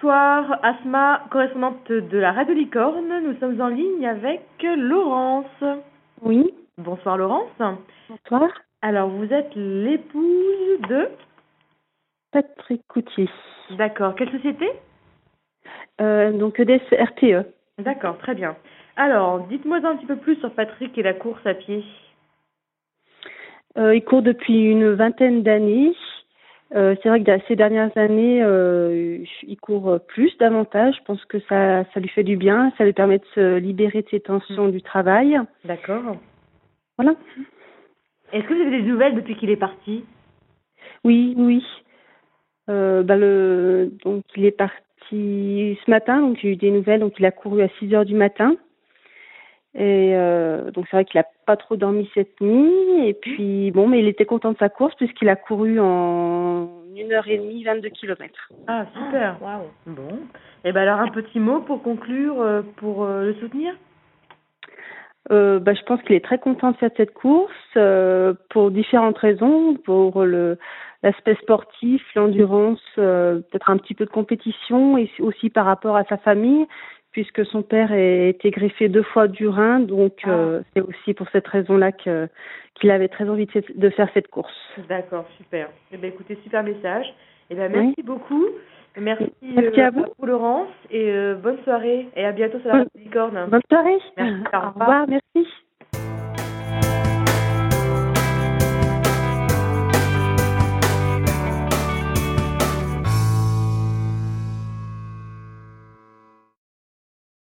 Bonsoir, Asma, correspondante de la Radio Licorne. Nous sommes en ligne avec Laurence. Oui, Bonsoir Laurence. bonsoir. Alors, vous êtes l'épouse de... Patrick Coutier. D'accord. Quelle société? Donc EDF RTE. D'accord, très bien. Alors, dites-moi un petit peu plus sur Patrick et la course à pied. Il court depuis une vingtaine d'années. C'est vrai que ces dernières années, il court davantage. Je pense que ça lui fait du bien. Ça lui permet de se libérer de ses tensions du travail. D'accord. Voilà. Est-ce que vous avez des nouvelles depuis qu'il est parti? Oui, oui. Donc il est parti ce matin. Donc j'ai eu des nouvelles. Donc il a couru à 6 heures du matin. Et donc c'est vrai qu'il a pas trop dormi cette nuit. Et puis bon, mais il était content de sa course puisqu'il a couru en 1h30, 22 kilomètres. Ah, super. Waouh. Bon. Et ben alors, un petit mot pour conclure, pour le soutenir? Je pense qu'il est très content de faire cette course pour différentes raisons, pour l'aspect sportif, l'endurance, peut-être un petit peu de compétition et aussi par rapport à sa famille, puisque son père a été greffé 2 fois du rein, donc c'est aussi pour cette raison-là qu'il avait très envie de faire cette course. D'accord, super. Eh ben, écoutez, super message. Eh ben, Oui. merci beaucoup. Merci, Merci à vous. Laurence et bonne soirée et à bientôt sur la Radio Licorne. Bonne soirée. Merci, Au revoir, merci.